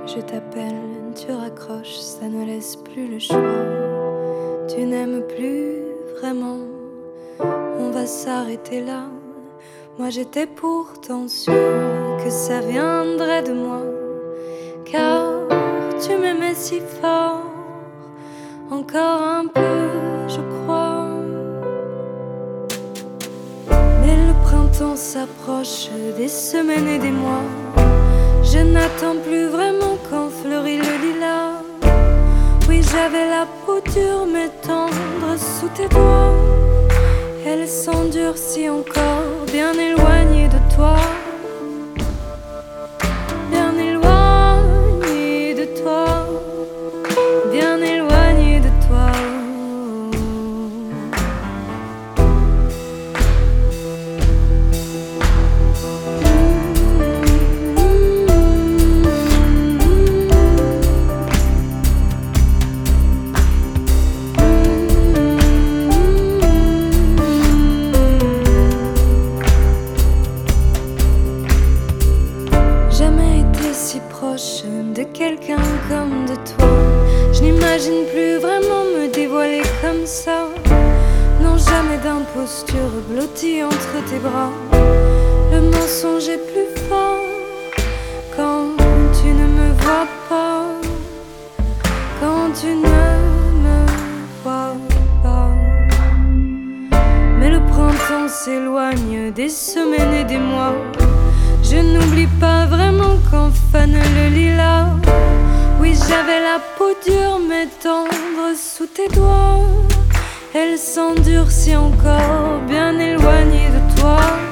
Je t'appelle, tu raccroches, ça ne laisse plus le choix. Tu n'aimes plus vraiment, on va s'arrêter là. Moi j'étais pourtant sûre que ça viendrait de moi, car tu m'aimais si fort, encore un peu je crois. Mais le printemps s'approche, des semaines et des mois. Je n'attends plus vraiment quand fleurit le lilas. Oui, j'avais la peau dure mais tendre sous tes doigts. Elle s'endurcit encore, bien éloignée de toi. Bien éloignée de toi. Bien éloignée de toi. De quelqu'un comme de toi, je n'imagine plus vraiment me dévoiler comme ça. Non, jamais d'imposture blottie entre tes bras. Le mensonge est plus fort quand tu ne me vois pas. Quand tu ne me vois pas. Mais le printemps s'éloigne, des semaines et des mois. Je n'oublie pas vraiment quand fane le lilas. Oui, j'avais la peau dure mais tendre sous tes doigts. Elle s'endurcit encore, bien éloignée de toi.